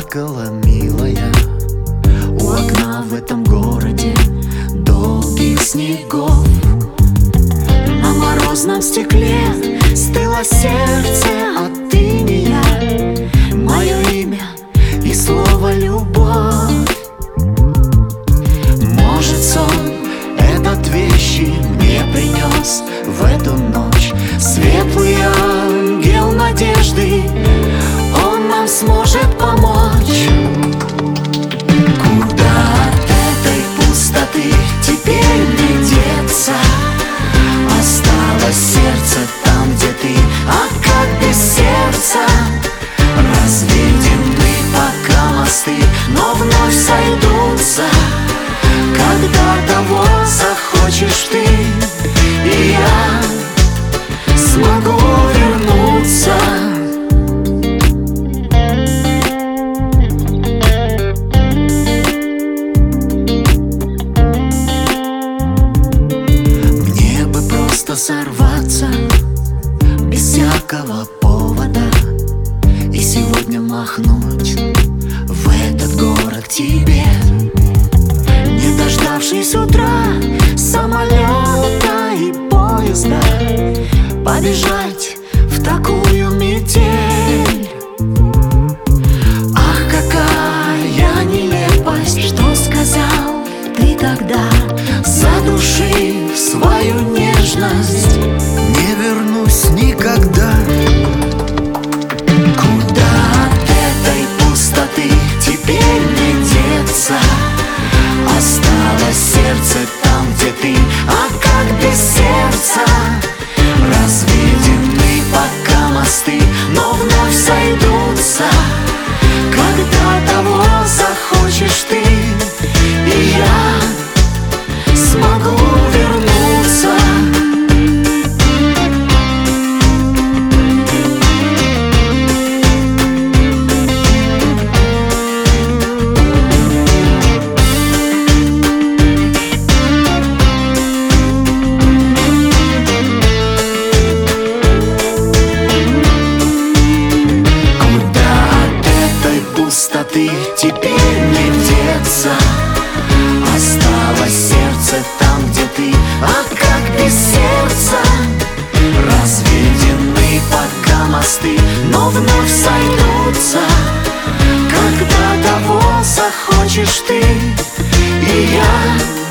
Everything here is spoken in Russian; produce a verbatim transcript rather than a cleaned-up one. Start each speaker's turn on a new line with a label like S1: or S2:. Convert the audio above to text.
S1: плакала, милая, у окна в этом городе долгих снегов. На морозном стекле стыло сердце от иния, мое имя и слово «любовь». Может, сон этот вещи мне принес в эту ночь светлый ангел надежды, он нам сможет помочь. Куда от этой пустоты теперь мне деться? Осталось сердце там, где ты, а как без сердца? Разведены пока мосты, но вновь сойдутся, когда того захочешь ты, и я смогу вернуться. Мне бы просто сорваться без всякого повода и сегодня махнуть в этот город к тебе, не дождавшись утра самолета и поезда, побежать в такую метель. Ах, какая нелепость, что сказал ты тогда, задушив свою нежность. Не вернусь никогда. Куда от этой пустоты теперь мне деться? Осталось сердце там, где ты, а как без сердца? Разведены пока мосты, но вновь сойдутся, когда того захочешь ты, и я смогу вернуться. Пустоты теперь не деться. Осталось сердце там, где ты, а как без сердца? Разведены пока мосты, но вновь сойдутся, когда того захочешь ты, и я